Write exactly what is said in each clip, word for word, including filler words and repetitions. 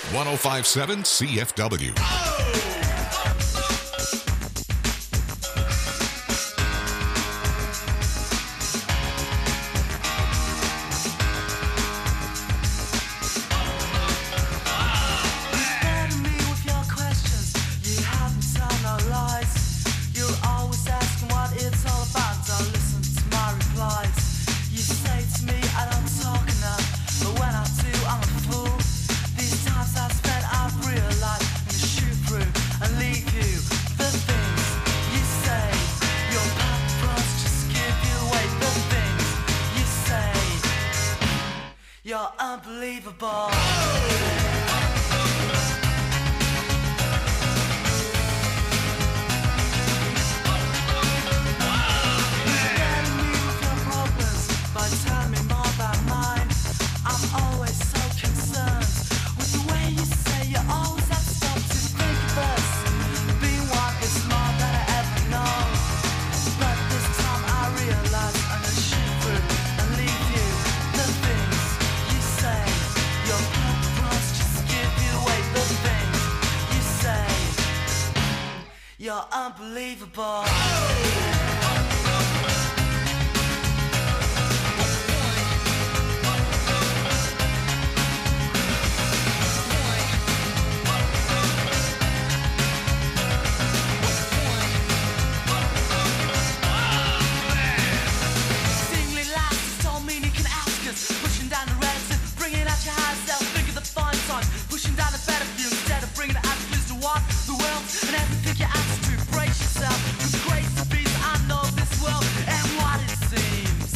one oh five point seven C F W. You're unbelievable. You're unbelievable. Singly lads, don't mean you can ask us. Pushing down the reds and bringing out your high self. Think of the fine times. Pushing down the better view instead of bringing the attitudes to what the world and everything you ask to brace yourself. With the grace of peace, I know this world and what it seems.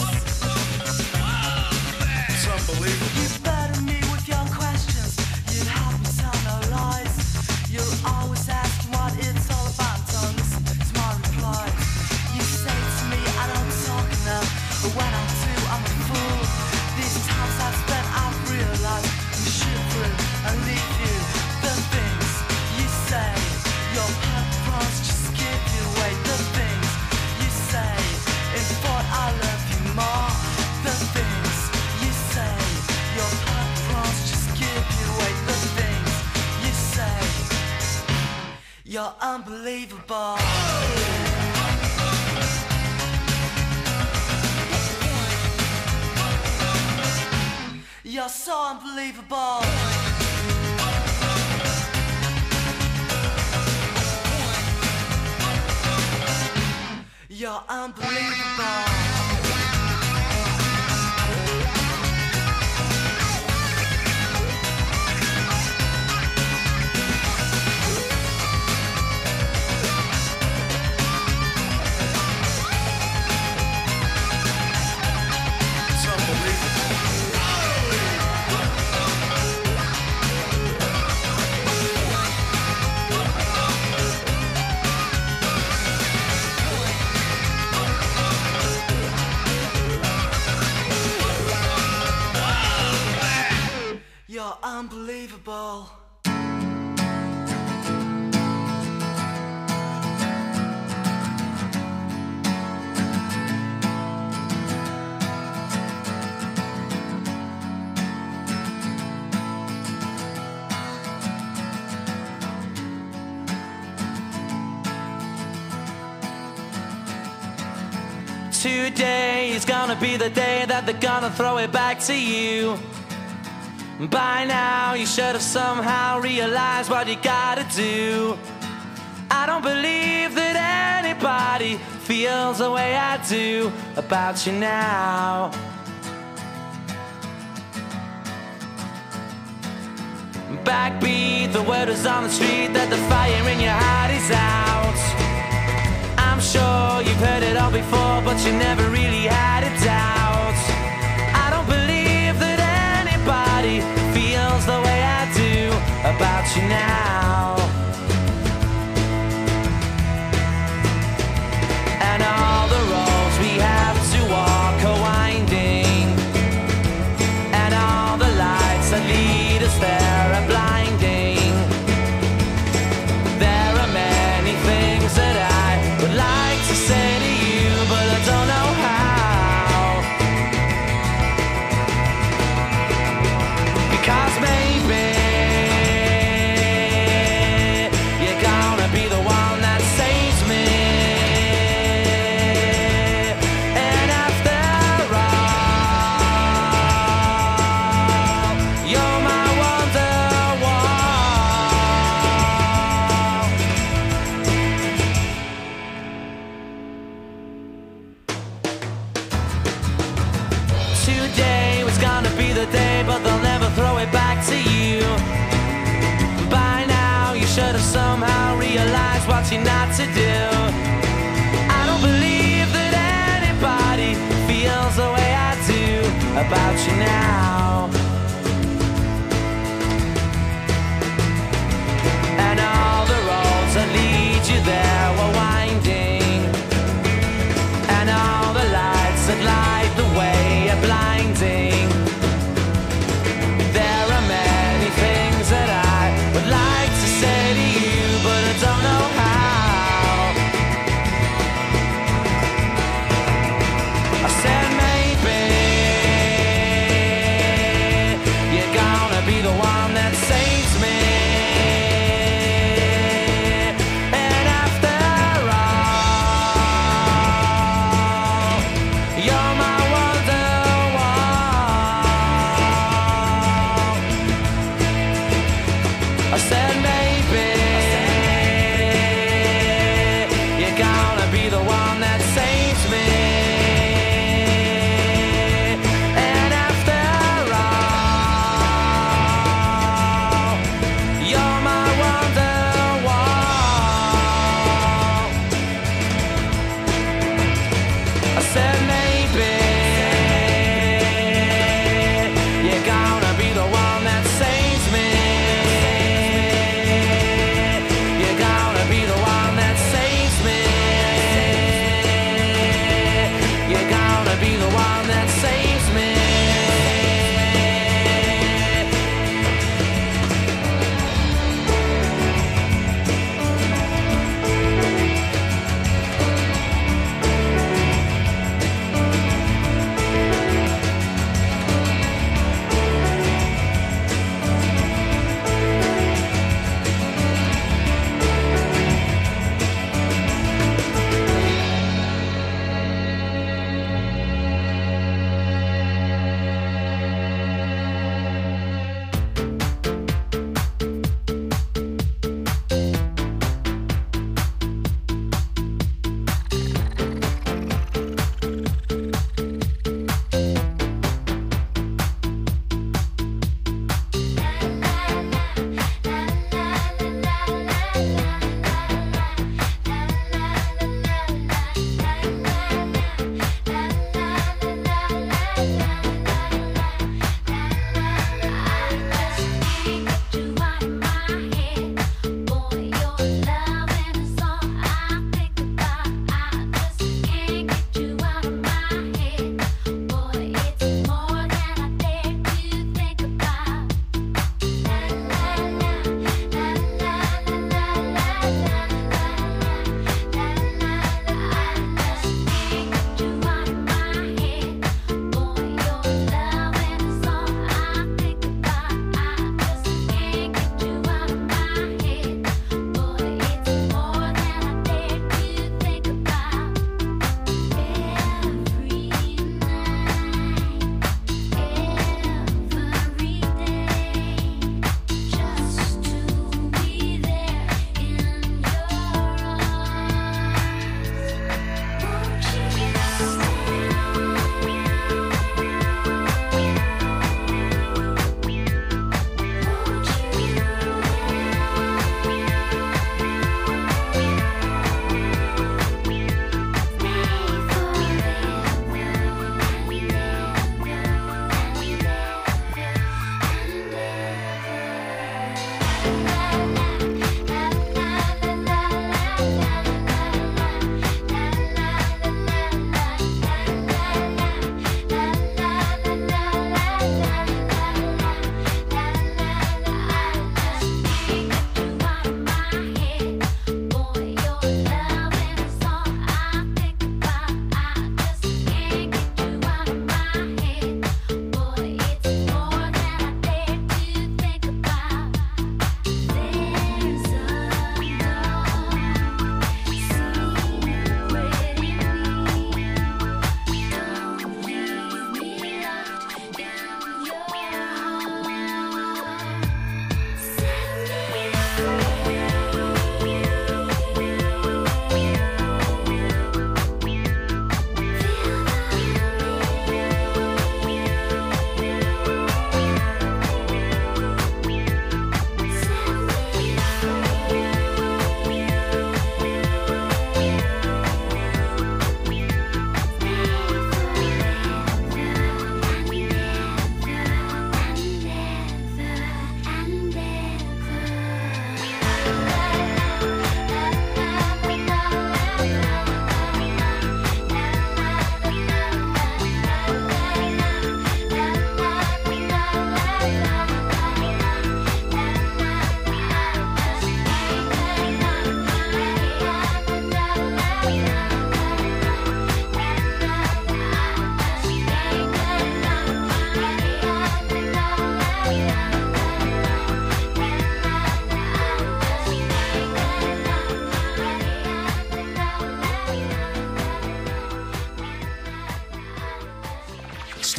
It's unbelievable. You burden me with your questions. You'd have me tell no lies. You're always asking what it's all about. Don't listen to my replies. You say to me I don't talk enough, but when I do, I'm a fool. These times I've spent, I've realized you shoot through and leave you. The things you say, your purpose just give you away. The things you say, in thought I love you more. The things you say, your purpose just give you away. The things you say, you're unbelievable. You're so unbelievable. You're unbelievable. You're unbelievable. Today is gonna be the day that they're gonna throw it back to you. By now you should have somehow realized what you gotta do. I don't believe that anybody feels the way I do about you now. Backbeat, the word is on the street that the fire in your heart is out. I'm sure you've heard it all before, but you never really had a doubt. I don't believe that anybody feels the way I do about you now. And all the roads we have to walk are winding, and all the lights that lead us there are blinding. There are many things that I would like to say to you, but I don't know how. somehow realize what you're not to do. I don't believe that anybody feels the way I do about you now. And all the roads that lead you there were winding, and all the lights that light the way are blinding. There are many things that I would like to say to you, but I don't know how. I said maybe you're gonna be the one that saves me. And after all, you're my I said maybe you're gonna be the one that saves me. And after all, you're my Wonderwall. I said maybe you're gonna be the one that saves me. Be the one that saves me.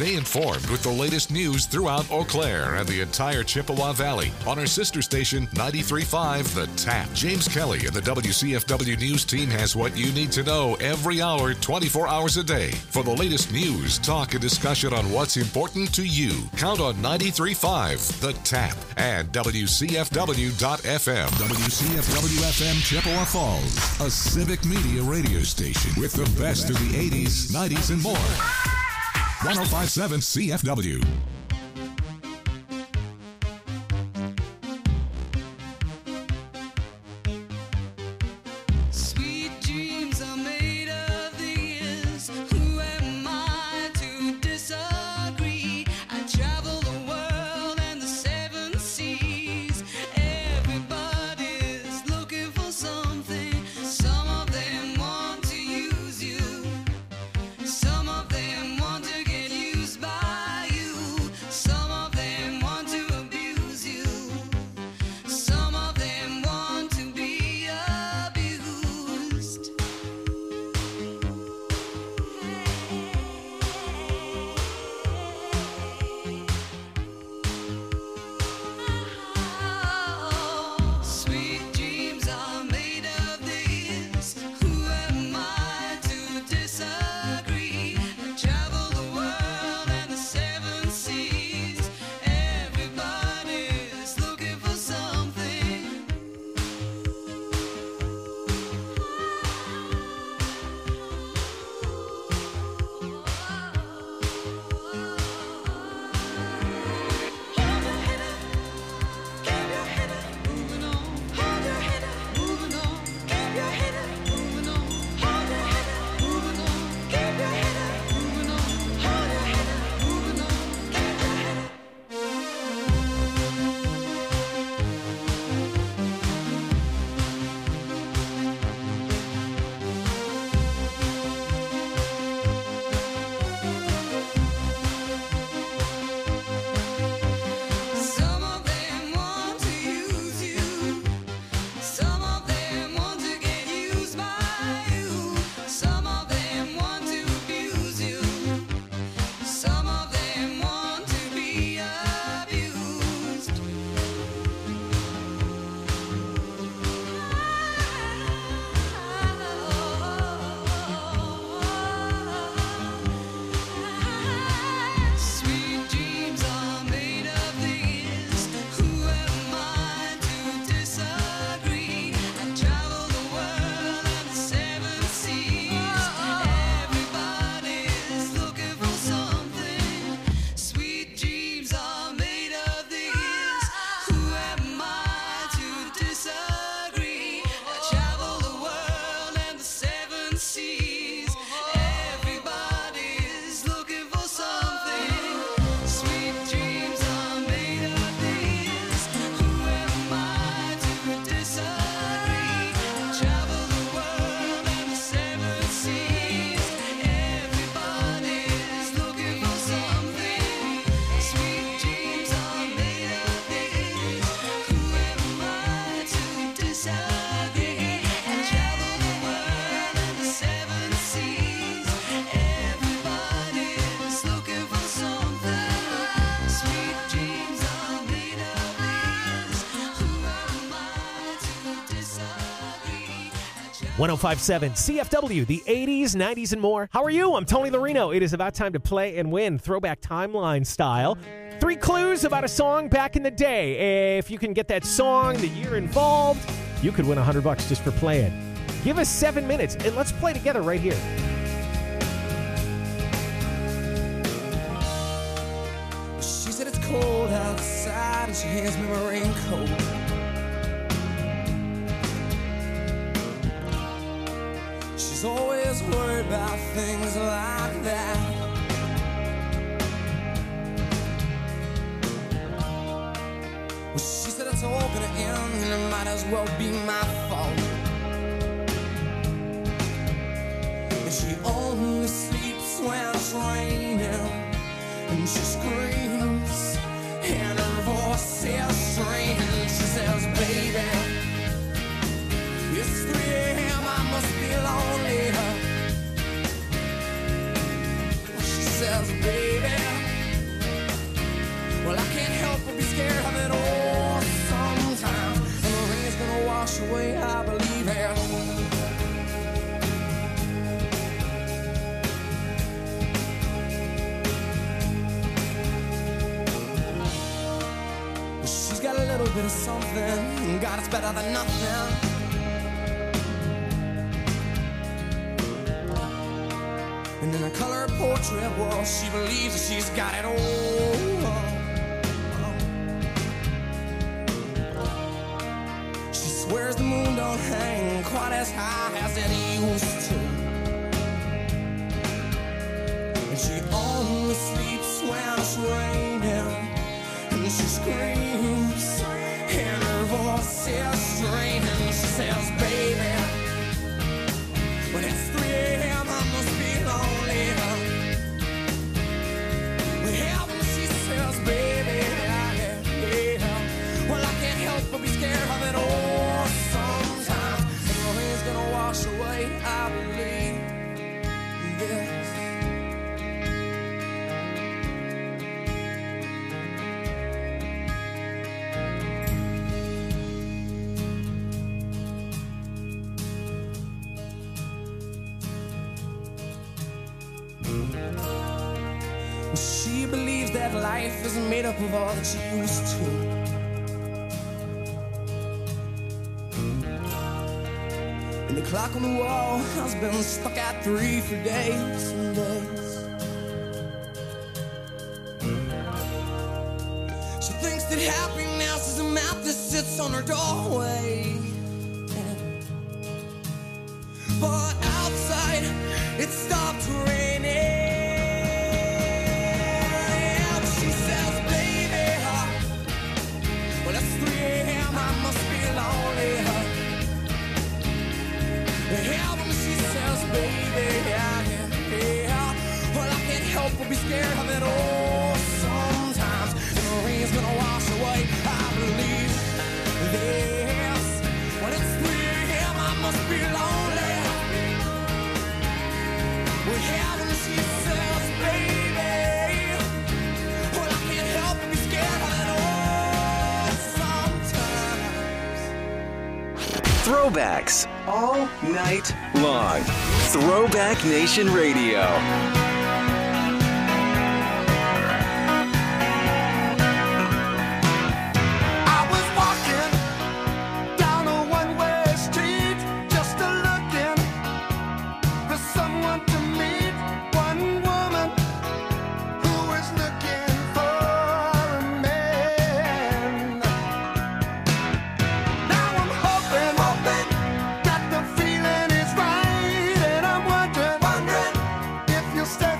Stay informed with the latest news throughout Eau Claire and the entire Chippewa Valley on our sister station, ninety-three point five The Tap. James Kelly and the W C F W News team has what you need to know every hour, twenty-four hours a day. For the latest news, talk, and discussion on what's important to you, count on ninety-three point five The Tap and W C F W dot F M. W C F W F M Chippewa Falls, a civic media radio station with the best of the eighties, nineties, and more. one oh five point seven C F W. Sweet dreams are made of these. Who am I to disagree? I travel the world and the seven seas. Everybody's looking for something. Some of them want to use you. Some of them want to get used by you. Some of them want to abuse you. Some of them want to be abused. Sweet dreams are made of this. Who am I to disagree? I travel the world and the seven seas. Everybody's looking for something. Hold your head up, keep your head up, moving on. Hold your head up, moving on. Keep your head up, moving on. Hold your head up, moving on. Keep your head up, moving on. Hold your head up, moving on. Keep your head up. Some of them want to use you. Some of them want to get used by you. Some of them want to abuse you. Some of them want to be abused. Sweet dreams are made of this. Who am I to disagree? I travel the world and the seven seas. Everybody's looking for something. Sweet dreams are made of this. Who am I to disagree? I travel the world and the seven seas. Everybody's looking for something. Sweet dreams are made of this. Who am I to disagree? I travel the world and the seven seas. Everybody's looking for something. Sweet dreams are made of this. Who am I to disagree? I travel the world and the seven seas. Everybody's looking for something. Sweet dreams are made of this. Who am I to disagree? I travel one oh five point seven C F W, the eighties, nineties, and more. How are you? I'm Tony Lorino. It is about time to play and win, throwback timeline style. Three clues about a song back in the day. If you can get that song, the year involved, you could win one hundred bucks just for playing. Give us seven minutes, and let's play together right here. She said it's cold outside and she hands me my raincoat. She's always worried about things like that. Well, she said it's all gonna end and it might as well be my fault. And she only sleeps when it's raining, and she screams and her voice is strange. She says, baby, it's three a.m. I must be lonely. She says, baby, little bit of something. God, it's better than nothing. And in a color portrait world, she believes that she's got it all. She swears the moon don't hang quite as high as it used to. And she only sleeps when it's raining. And she screams, and her voice is straining. She says, baby, when it's three a.m. I must be lonely. Well, when she says, baby, yeah, yeah, well, I can't help but be scared of it all sometimes. And the rain's gonna wash away, I believe this. She believes that life isn't made up of all that she used to. And the clock on the wall has been stuck at three for days and days. She thinks that happiness is a map that sits on her doorway. But outside, it stopped raining. Baby, yeah, yeah, yeah. Well, I can't help but be scared of it all sometimes. And the rain's gonna wash away, I believe this. When it's three a.m. I must be lonely. Well, yeah, when she says, baby, well, I can't help but be scared of it all sometimes. Throwbacks all night long. Throwback Nation Radio. You stay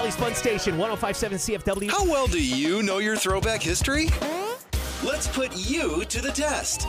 Valley's Fun Station, one oh five point seven C F W. How well do you know your throwback history? Let's put you to the test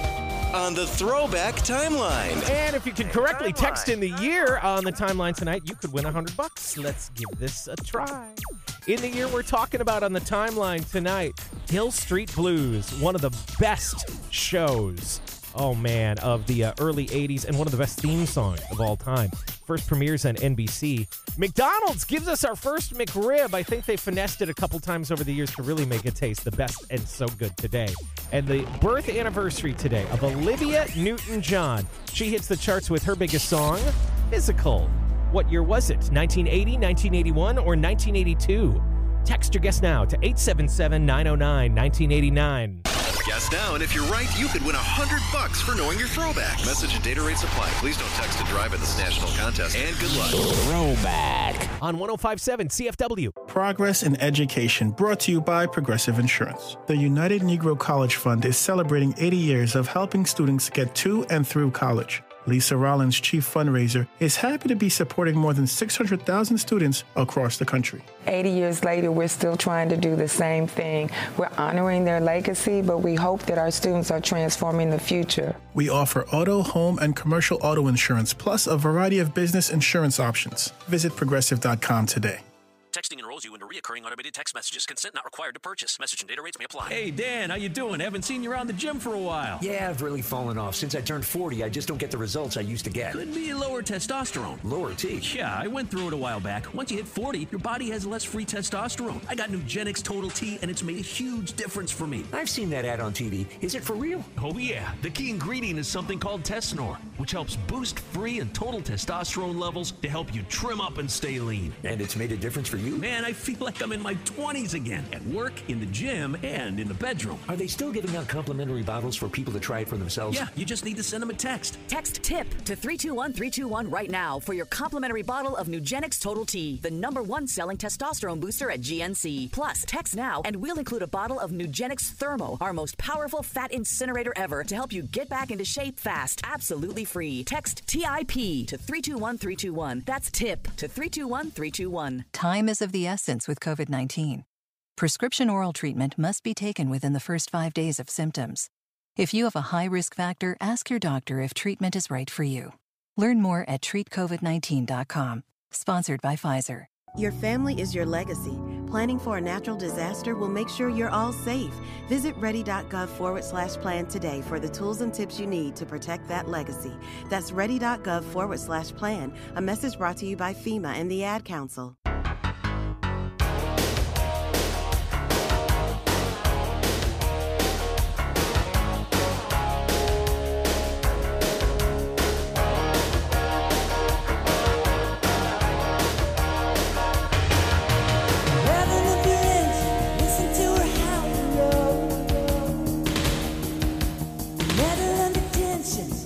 on the Throwback Timeline. And if you can correctly text in the year on the timeline tonight, you could win one hundred bucks. Let's give this a try. In the year we're talking about on the timeline tonight, Hill Street Blues, one of the best shows, oh man, of the uh, early eighties and one of the best theme songs of all time. First premieres on N B C. McDonald's gives us our first McRib. I think they finessed it a couple times over the years to really make it taste the best and so good today. And the birth anniversary today of Olivia Newton-John. She hits the charts with her biggest song, Physical. What year was it? nineteen eighty, nineteen eighty-one, or nineteen eighty-two? Text your guess now to eight seven seven, nine oh nine, nineteen eighty-nine. Guess now, and if you're right, you could win one hundred bucks for knowing your throwback. Message and data rates apply. Please don't text and drive in this national contest. And good luck. Throwback on one oh five point seven C F W. Progress in Education, brought to you by Progressive Insurance. The United Negro College Fund is celebrating eighty years of helping students get to and through college. Lisa Rollins, chief fundraiser, is happy to be supporting more than six hundred thousand students across the country. eighty years later, we're still trying to do the same thing. We're honoring their legacy, but we hope that our students are transforming the future. We offer auto, home, and commercial auto insurance, plus a variety of business insurance options. Visit progressive dot com today. Texting enrolls you into recurring automated text messages. Consent not required to purchase. Message and data rates may apply. Hey, Dan, how you doing? Haven't seen you around the gym for a while. Yeah, I've really fallen off. Since I turned forty, I just don't get the results I used to get. Could be lower testosterone. Lower T? Yeah, I went through it a while back. Once you hit forty, your body has less free testosterone. I got Nugenix Total T, and it's made a huge difference for me. I've seen that ad on T V. Is it for real? Oh, yeah. The key ingredient is something called Tesnor, which helps boost free and total testosterone levels to help you trim up and stay lean. And it's made a difference for you? Man, I feel like I'm in my twenties again, at work, in the gym, and in the bedroom. Are they still giving out complimentary bottles for people to try it for themselves? Yeah, you just need to send them a text. Text TIP to three two one three two one right now for your complimentary bottle of Nugenix Total T, the number one selling testosterone booster at G N C. Plus, text now and we'll include a bottle of Nugenix Thermo, our most powerful fat incinerator ever, to help you get back into shape fast, absolutely free. Text T I P to three two one three two one. That's TIP to three two one three two one. Time is of the essence with COVID nineteen. Prescription oral treatment must be taken within the first five days of symptoms. If you have a high risk factor, ask your doctor if treatment is right for you. Learn more at treat covid nineteen dot com. Sponsored by Pfizer. Your family is your legacy. Planning for a natural disaster will make sure you're all safe. Visit ready.gov forward slash plan today for the tools and tips you need to protect that legacy. That's ready.gov forward slash plan. A message brought to you by FEMA and the Ad Council.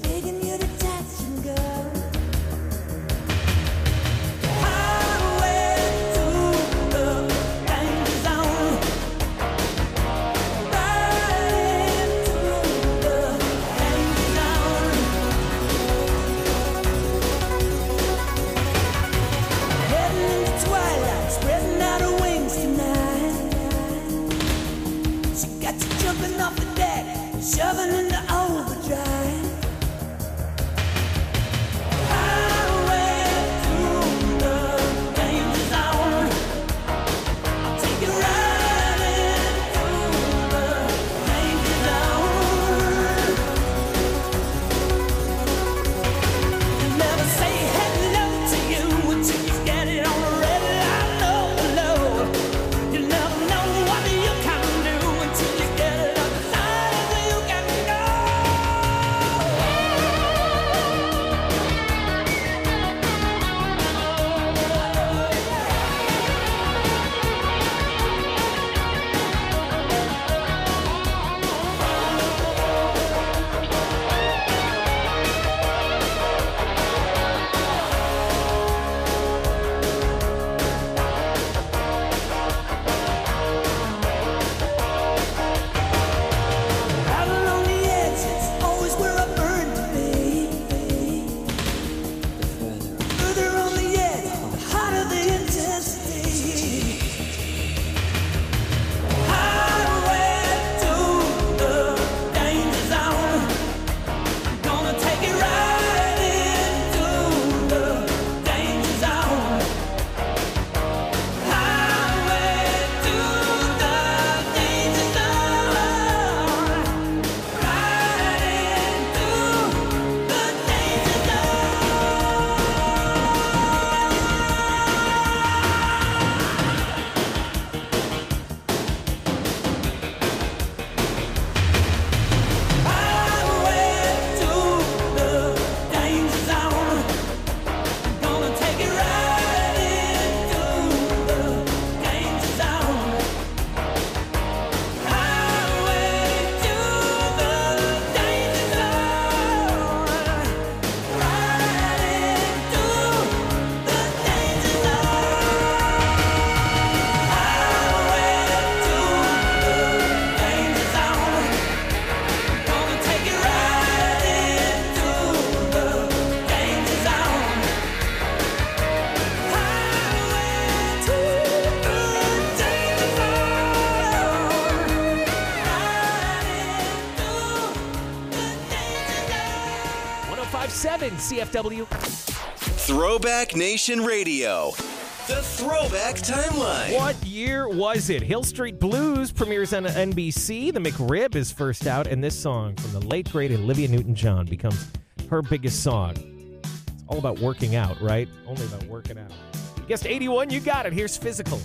Highway seven C F W. Throwback Nation Radio. The Throwback Timeline. What year was it? Hill Street Blues premieres on N B C. The McRib is first out, and this song from the late great Olivia Newton-John becomes her biggest song. It's all about working out, right? Only about working out. Guest eighty-one, you got it. Here's Physical.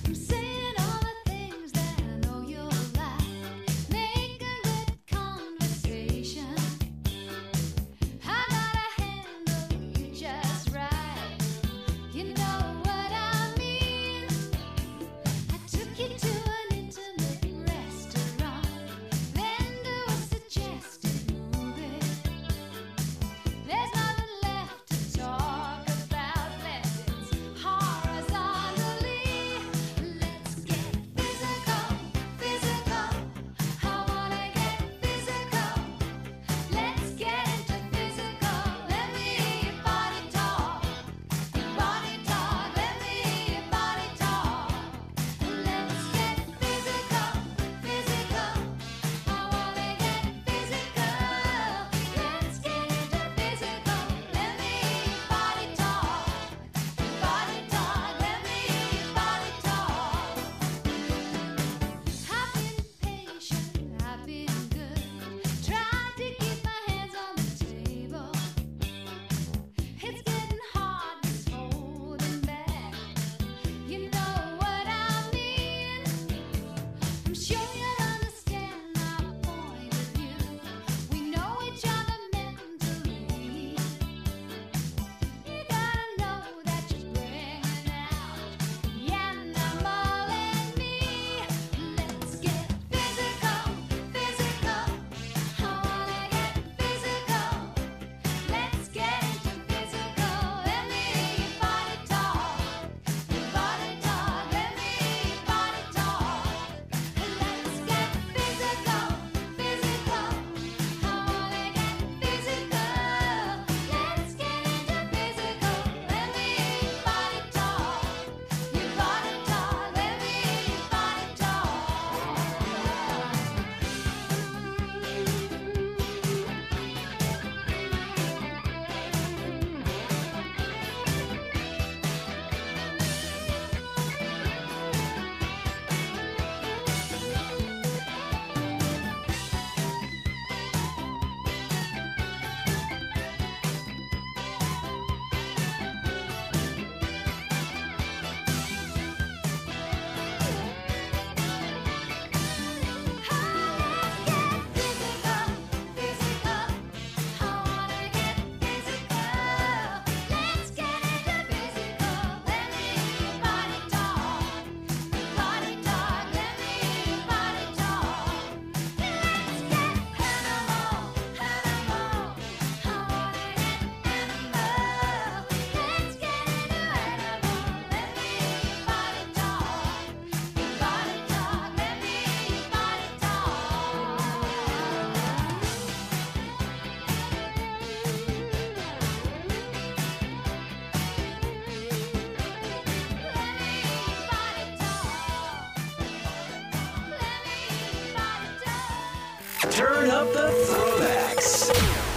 Turn up the throwbacks.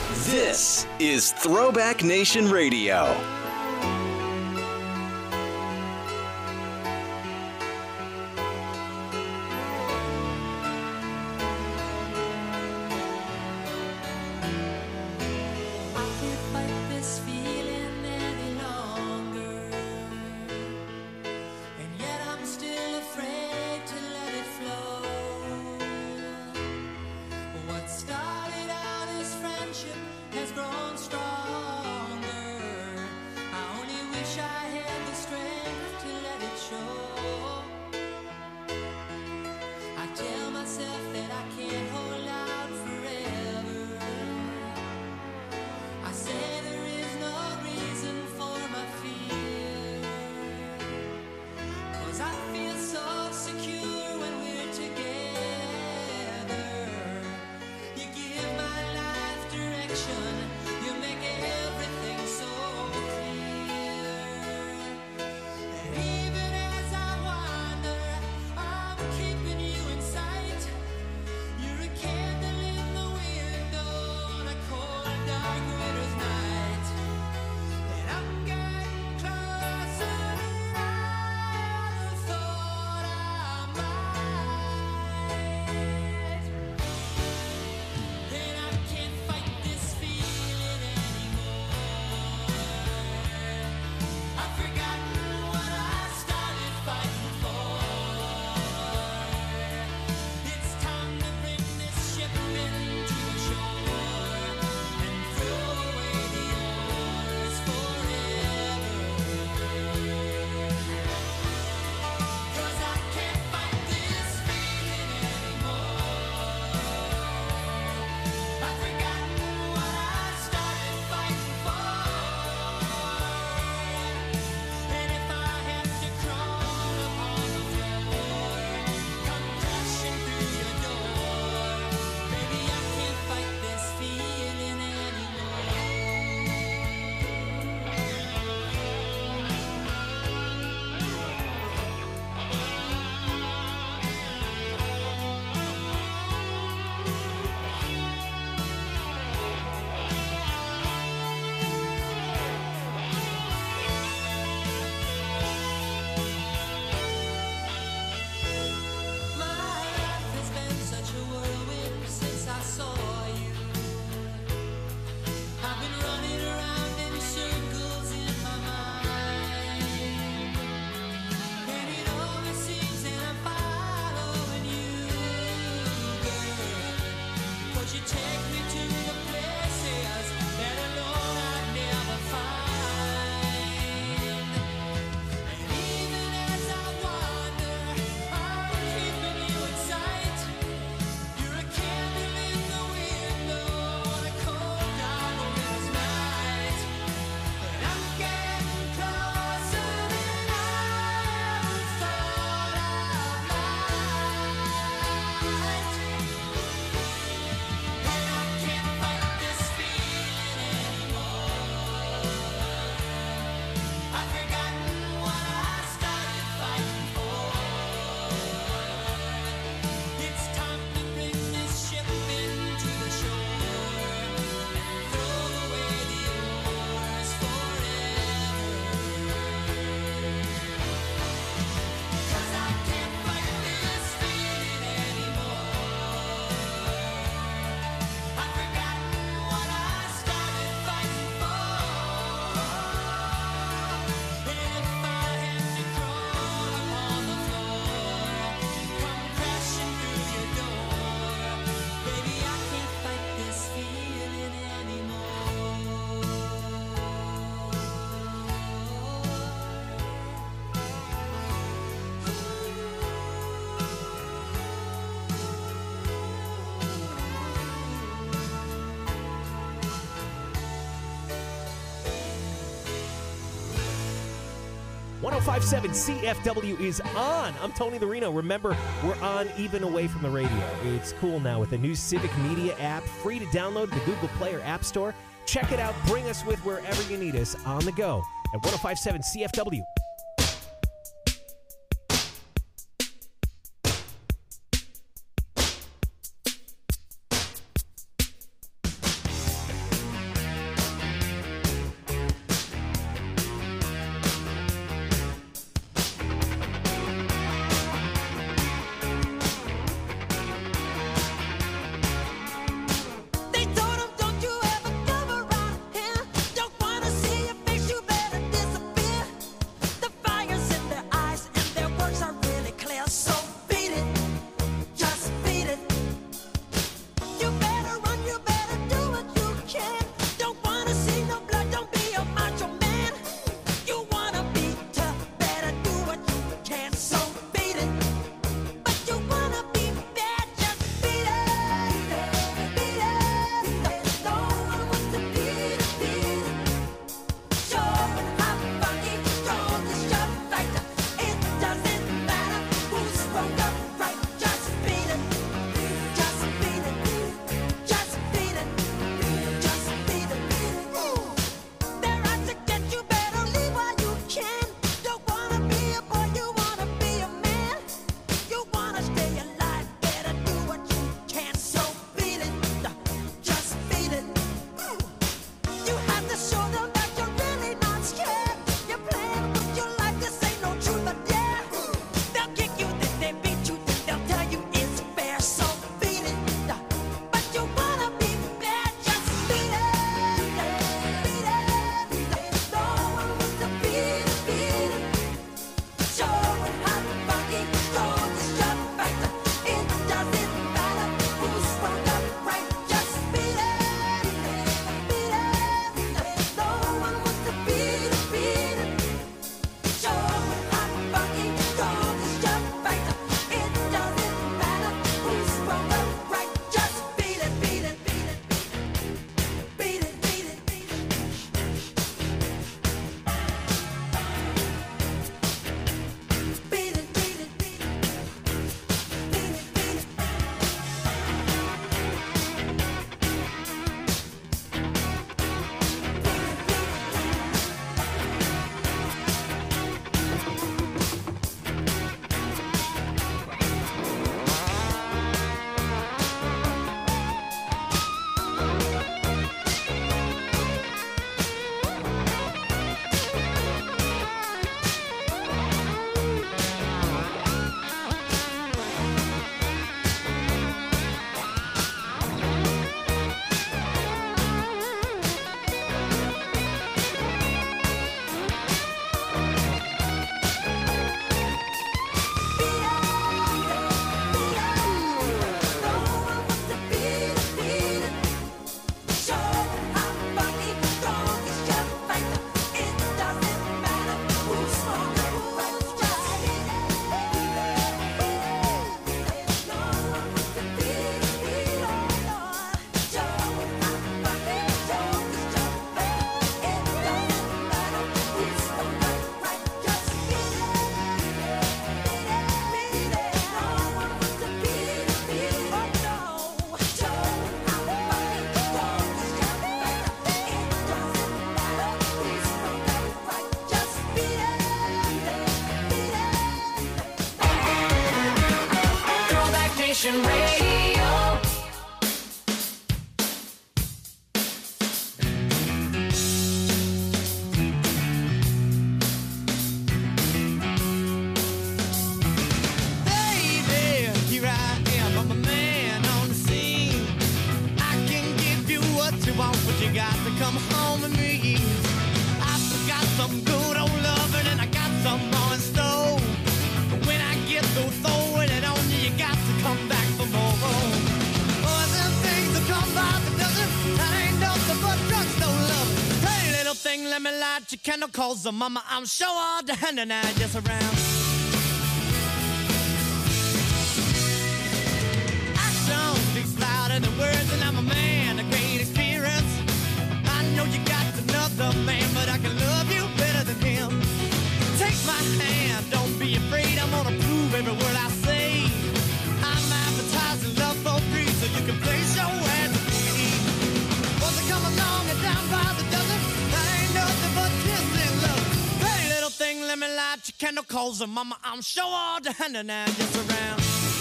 This is Throwback Nation Radio. Started out as friendship has grown stronger. ten fifty-seven C F W is on. I'm Tony the Reno. Remember, we're on even away from the radio. It's cool now with the new Civic Media app, free to download the Google Play or App Store. Check it out. Bring us with wherever you need us on the go at ten fifty-seven C F W. Nation Radio. Baby, here I am, I'm a man on the scene. I can give you what you want, but you got to come home with me. I've got some good old loving and I got some more in store. But when I get through throwing it on you, you got to come back for more. Boys and things that come by the dozen, that ain't nothing but drugstore love. Hey, little thing, let me light your candle, cause the mama, I'm sure all the hand and I just around. Action speaks louder than words, and I'm a man of great experience. I know you got another man, but I can love you better than him. Take my light your candle, cause uh, mama, I'm sure all the hand now just around.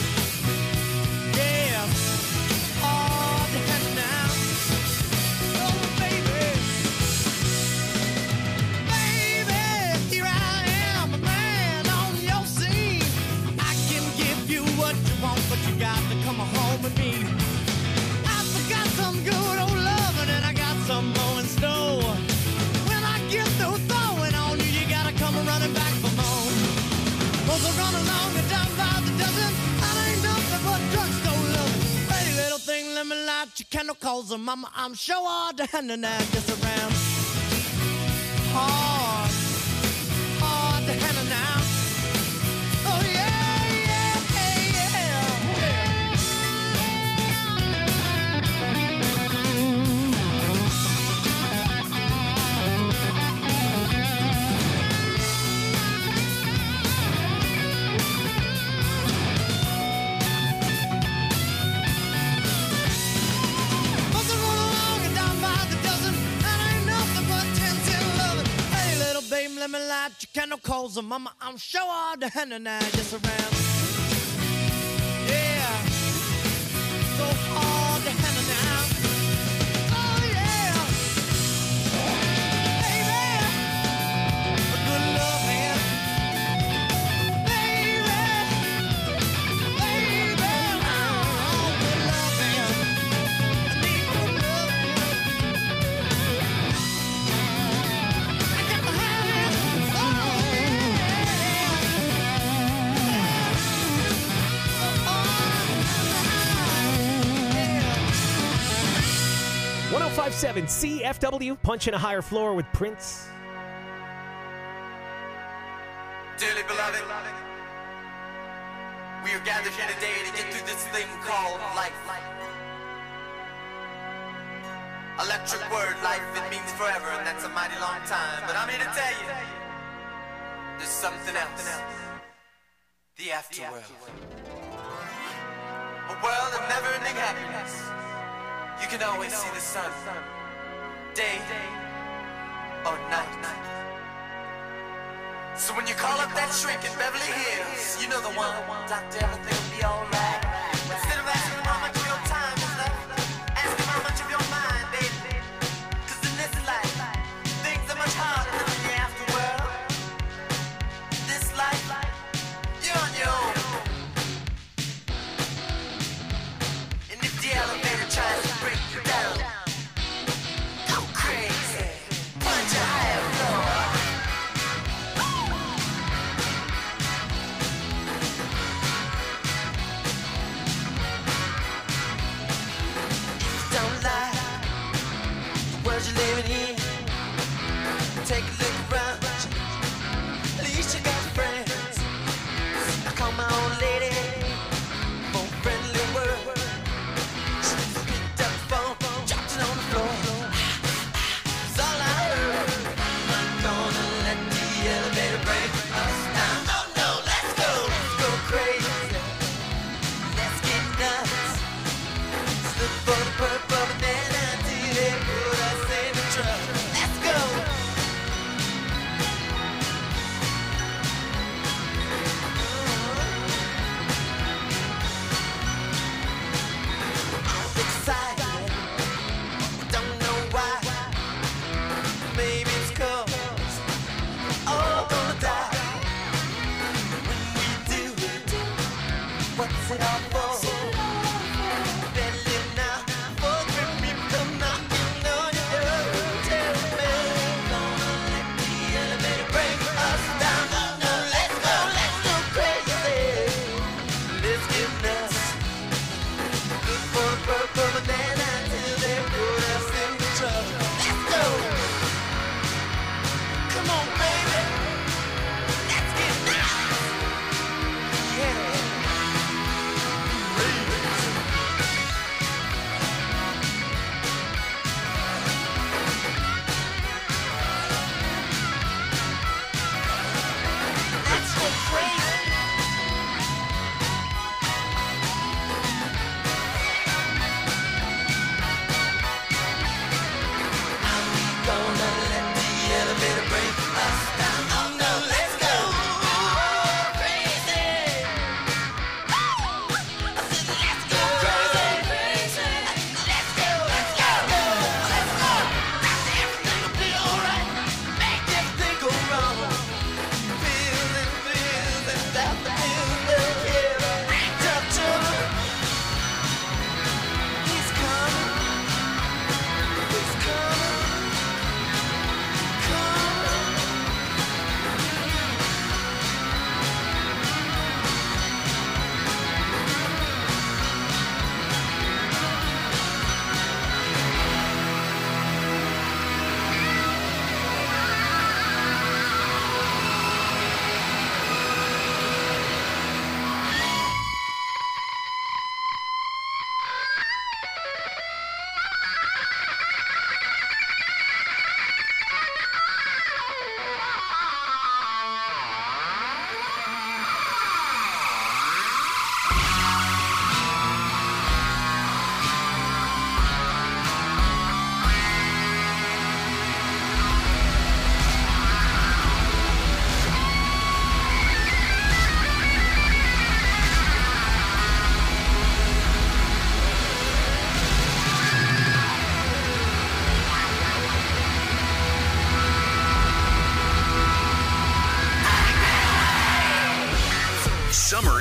Yeah, all the hand now. Oh, baby. Baby, here I am, a man on your scene. I can give you what you want, but you got to come home with me. I forgot some good old loving, and I got some more in store. When I get through throwing on you, you gotta come running back for more. Those are run along and down by the dozen. That ain't nothing but drugstore loving. Pretty little thing, let me light your candle, cause uh, mama, I'm sure all the hand and I just around. Hard, hard to handle now. Oh yeah, yeah, yeah, yeah. Must have run along and down by the dozen. That ain't nothing but ten, ten, eleven. Hey, little baby, let me light your candle, cause uh, mama, I'm sure all the hand and I just around. Yeah, so hard to handle now. Oh yeah, baby, a good love man. Baby, baby, oh, good love man. I need good love man. I got to have it. Oh one oh five point seven C F W, punching a higher floor with Prince. Dearly beloved, we are gathered here today to get through this thing called life. Electric word, life, it means forever, and that's a mighty long time. But I'm here to tell you, there's something else. The afterworld. A world of never-ending happiness. You can always see the sun, day or night. So when you call up that shrink in Beverly Hills, you know the one. Doctor, everything will be alright. Instead of asking him how much of your time is left, ask him how much of your mind, baby. Cause in this life, things are much harder than in the afterworld. This life, you're on your own. And if the elevator tries to break you down, go crazy, punch a higher floor. Don't lie, the world you're living in. Take a look around, at least you got friends. I call my old lady for a friendly word. She picked up the phone, dropped it on the floor. It's all I heard. I'm gonna let the elevator break us down. Oh no, let's go, let's go crazy. Let's get nuts. Let's look for the purple, but then until they put us in the truck. Let's go. I'm excited, don't know why. Maybe it's 'cause we're all gonna die. When we do, what's it all for? Belly now, for grim people come knocking on your door. Tell me, gonna let the elevator break us down. Oh no, let's go, let's go crazy. Let's get nuts. Look for the purple banana until they put us in the truck. Let's go. Come on, baby. Let's get nuts. Yeah.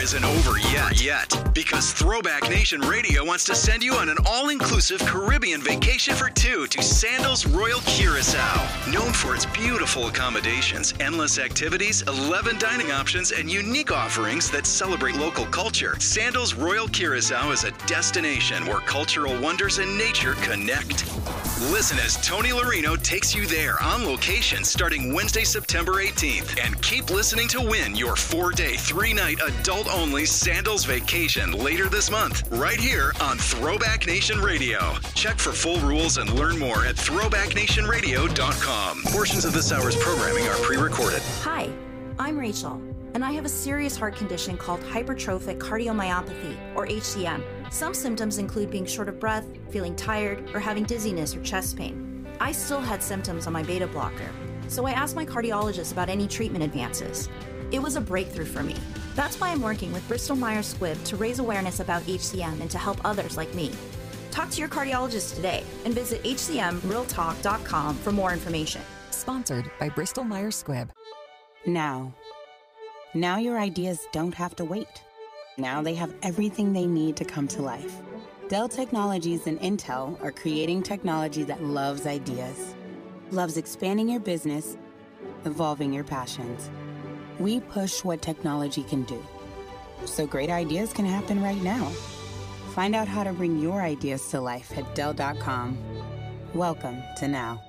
isn't over yet, yet, because Throwback Nation Radio wants to send you on an all-inclusive Caribbean vacation for two to Sandals Royal Curacao. Known for its beautiful accommodations, endless activities, eleven dining options, and unique offerings that celebrate local culture, Sandals Royal Curacao is a destination where cultural wonders and nature connect. Listen as Tony Larino takes you there on location starting Wednesday, September eighteenth. And keep listening to win your four-day, three-night, adult-only Sandals vacation later this month, right here on Throwback Nation Radio. Check for full rules and learn more at throwback nation radio dot com. Portions of this hour's programming are pre-recorded. Hi, I'm Rachel, and I have a serious heart condition called hypertrophic cardiomyopathy, or H C M. Some symptoms include being short of breath, feeling tired, or having dizziness or chest pain. I still had symptoms on my beta blocker, so I asked my cardiologist about any treatment advances. It was a breakthrough for me. That's why I'm working with Bristol Myers Squibb to raise awareness about H C M and to help others like me. Talk to your cardiologist today and visit h c m real talk dot com for more information. Sponsored by Bristol Myers Squibb. Now. Now your ideas don't have to wait. Now they have everything they need to come to life. Dell Technologies and Intel are creating technology that loves ideas, loves expanding your business, evolving your passions. We push what technology can do, so great ideas can happen right now. Find out how to bring your ideas to life at Dell dot com. Welcome to Now.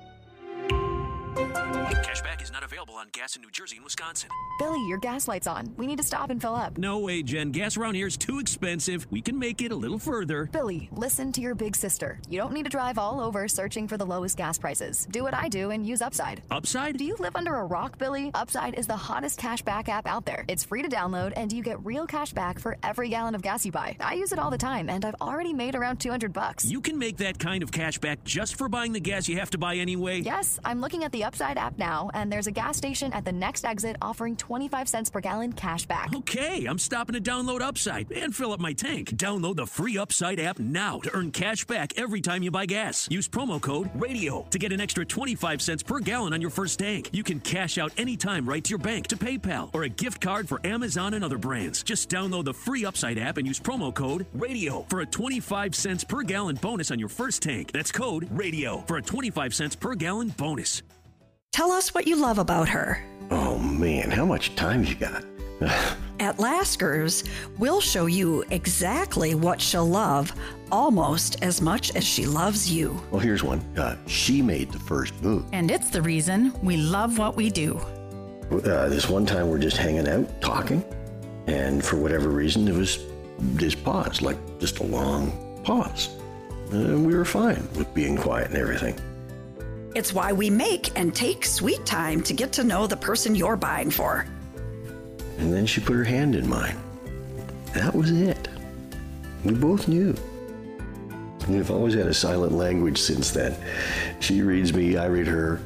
Cashback is not available on gas in New Jersey and Wisconsin. Billy, your gas light's on. We need to stop and fill up. No way, Jen. Gas around here is too expensive. We can make it a little further. Billy, listen to your big sister. You don't need to drive all over searching for the lowest gas prices. Do what I do and use Upside. Upside? Do you live under a rock, Billy? Upside is the hottest cashback app out there. It's free to download, and you get real cash back for every gallon of gas you buy. I use it all the time, and I've already made around two hundred bucks. You can make that kind of cash back just for buying the gas you have to buy anyway? Yes, I'm looking at the Upside app now, and there's a gas station at the next exit offering twenty-five cents per gallon cash back. Okay, I'm stopping to download Upside and fill up my tank. Download the free Upside app now to earn cash back every time you buy gas. Use promo code RADIO to get an extra twenty-five cents per gallon on your first tank. You can cash out anytime right to your bank, to PayPal, or a gift card for Amazon and other brands. Just download the free Upside app and use promo code RADIO for a twenty-five cents per gallon bonus on your first tank. That's code RADIO for a twenty-five cents per gallon bonus. Tell us what you love about her. Oh man, how much time you got? At Lasker's, we'll show you exactly what she'll love almost as much as she loves you. Well, here's one. Uh, she made the first move. And it's the reason we love what we do. Uh, this one time we're just hanging out, talking, and for whatever reason, there was this pause, like just a long pause. And we were fine with being quiet and everything. It's why we make and take sweet time to get to know the person you're buying for. And then she put her hand in mine. That was it. We both knew. We've always had a silent language since then. She reads me, I read her.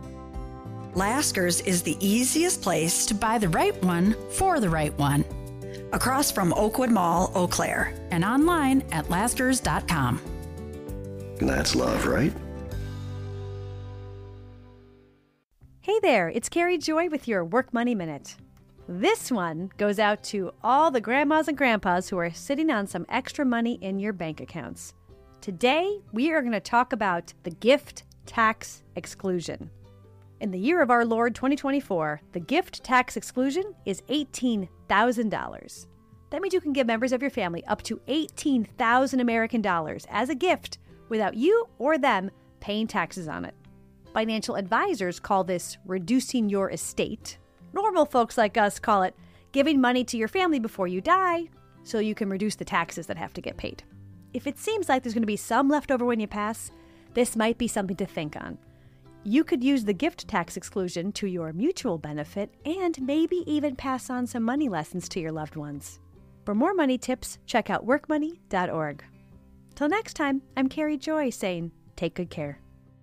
Lasker's is the easiest place to buy the right one for the right one. Across from Oakwood Mall, Eau Claire. And online at laskers dot com. And that's love, right? Hey there, it's Carrie Joy with your Work Money Minute. This one goes out to all the grandmas and grandpas who are sitting on some extra money in your bank accounts. Today, we are going to talk about the gift tax exclusion. In the year of our Lord twenty twenty-four, the gift tax exclusion is eighteen thousand dollars. That means you can give members of your family up to eighteen thousand American dollars as a gift without you or them paying taxes on it. Financial advisors call this reducing your estate. Normal folks like us call it giving money to your family before you die so you can reduce the taxes that have to get paid. If it seems like there's going to be some left over when you pass, this might be something to think on. You could use the gift tax exclusion to your mutual benefit and maybe even pass on some money lessons to your loved ones. For more money tips, check out work money dot org. Till next time, I'm Carrie Joy saying, take good care.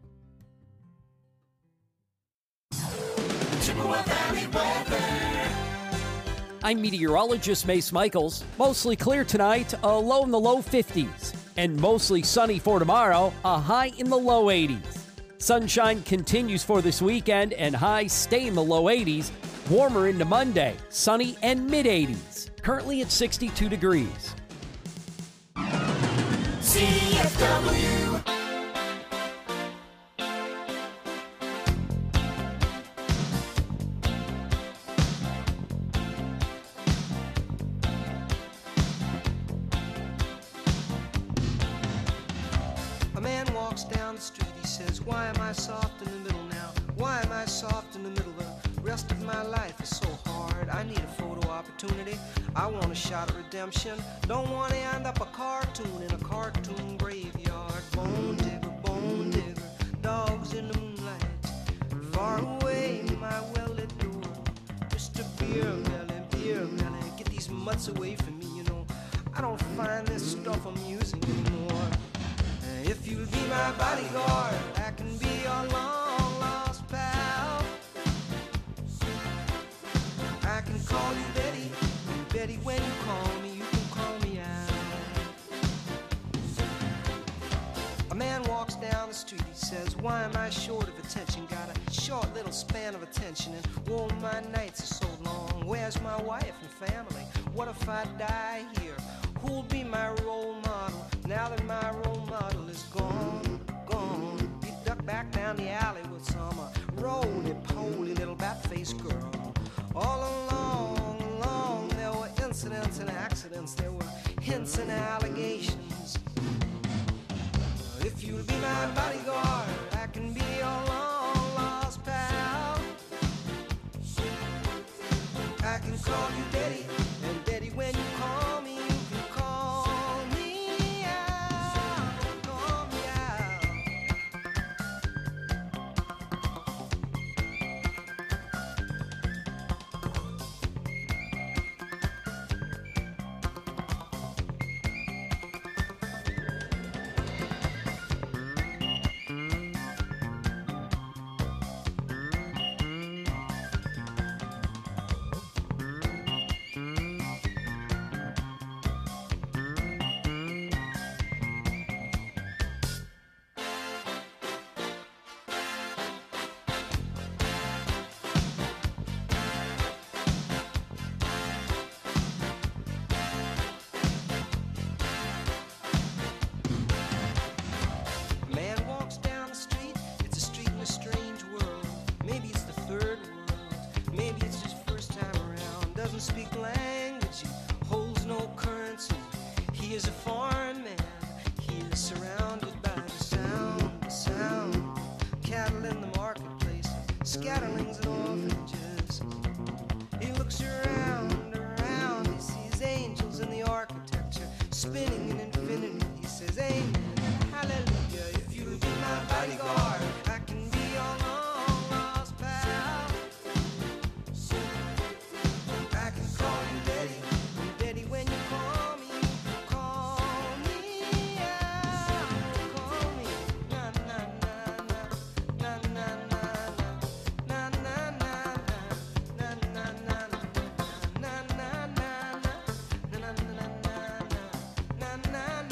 I'm meteorologist Mace Michaels. Mostly clear tonight, a low in the low fifties. And mostly sunny for tomorrow, a high in the low eighties. Sunshine continues for this weekend and highs stay in the low eighties. Warmer into Monday, sunny and mid eighties. Currently at sixty-two degrees. C F W. A man walks down the street, he says, why am I soft in the middle now? Why am I soft in the middle? The rest of my life is so hard. I need a photo opportunity. I want a shot of redemption. Don't want to end up a cartoon in a cartoon graveyard. Bone digger, bone digger, dogs in the moonlight. Far away, my well-lit door. Mister Beer Melly, Beer Melly, get these mutts away from me, you know. I don't find this stuff amusing anymore. If you'll be my bodyguard, I can be your long-lost pal. I can call you Betty, and Betty, when you call me, you can call me out. A man walks down the street, he says, why am I short of attention? Got a short little span of attention, and oh, my nights are so long. Where's my wife and family? What if I die here? Who'll be my role model now that my role model is gone, gone? He ducked back down the alley with some uh, roly-poly little bat-faced girl. All along, along, there were incidents and accidents. There were hints and allegations. If you'll be my bodyguard, I can be your long-lost pal. I can call you Daddy, and Daddy, when you call me, speak language, he holds no currency. He is a foreign man, he is surrounded by the sound, the sound. Cattle in the marketplace, scatterlings and orphanages. He looks around, around, he sees angels in the architecture, spinning in infinity. He says, amen, hallelujah, if you'll be my bodyguard, I can be your long lost pal. I can call you Daddy, and Daddy, when you call me, you call me out. Call me, na na na na, na na na na, na na na na, na na na na, na na na na, na na na na, na na na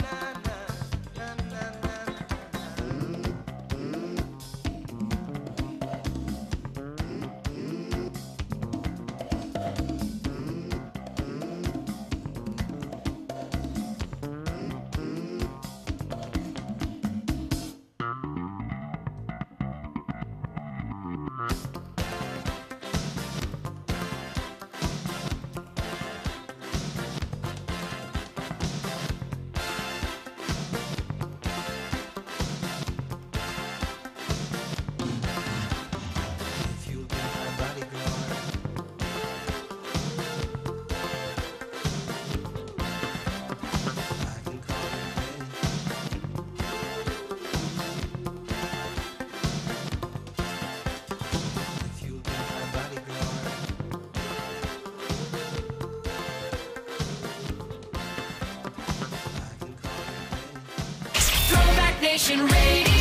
Nation Radio.